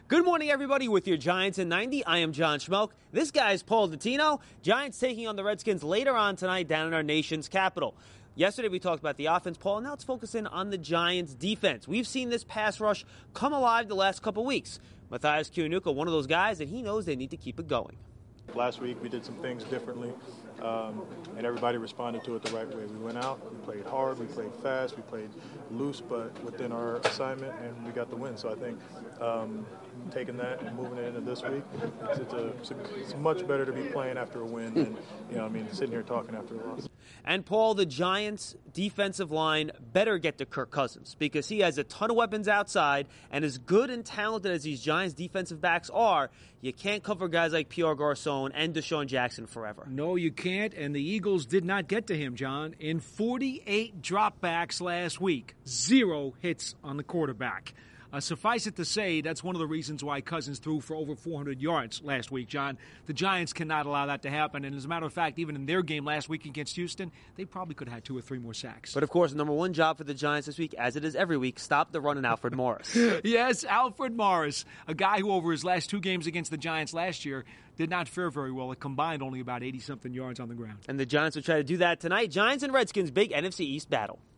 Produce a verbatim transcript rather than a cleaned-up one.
Good morning, everybody, with your Giants in ninety. I am John Schmelk. This guy is Paul Dottino. Giants taking on the Redskins later on tonight down in our nation's capital. Yesterday we talked about the offense, Paul, and now let's focus in on the Giants' defense. We've seen this pass rush come alive the last couple weeks. Mathias Kiwanuka, one of those guys, and he knows they need to keep it going. Last week we did some things differently, um, and everybody responded to it the right way. We went out, we played hard, we played fast, we played loose, but within our assignment, and we got the win. So I think um, taking that and moving it into this week, it's, it's, a, it's, a, it's much better to be playing after a win than, you know, I mean, sitting here talking after a loss. And, Paul, the Giants' defensive line better get to Kirk Cousins because he has a ton of weapons outside, and as good and talented as these Giants' defensive backs are, you can't cover guys like Pierre Garçon and Deshaun Jackson forever. No, you can't, and the Eagles did not get to him, John. In forty-eight dropbacks last week, zero hits on the quarterback. Uh, suffice it to say, that's one of the reasons why Cousins threw for over four hundred yards last week, John. The Giants cannot allow that to happen. And as a matter of fact, even in their game last week against Houston, they probably could have had two or three more sacks. But, of course, the number one job for the Giants this week, as it is every week, stop the run in Alfred Morris. Yes, Alfred Morris, a guy who over his last two games against the Giants last year did not fare very well. It combined only about eighty-something yards on the ground. And the Giants will try to do that tonight. Giants and Redskins, big N F C East battle.